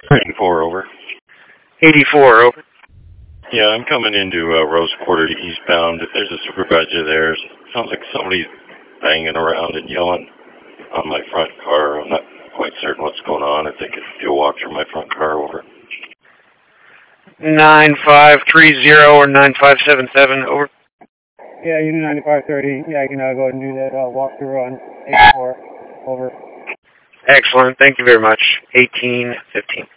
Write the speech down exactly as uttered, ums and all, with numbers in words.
eighty-four, over. eighty-four, over. Yeah, I'm coming into uh, Rose Quarter eastbound. If there's a supervisor there, it sounds like somebody's banging around and yelling on my front car. I'm not quite certain what's going on. I think if you'll walk through my front car, over. nine five three zero or nine five seven seven, over. Yeah, Unit ninety-five thirty. Yeah, I can uh, go ahead and do that uh, walkthrough on eighty-four, over. Excellent. Thank you very much. eighteen fifteen.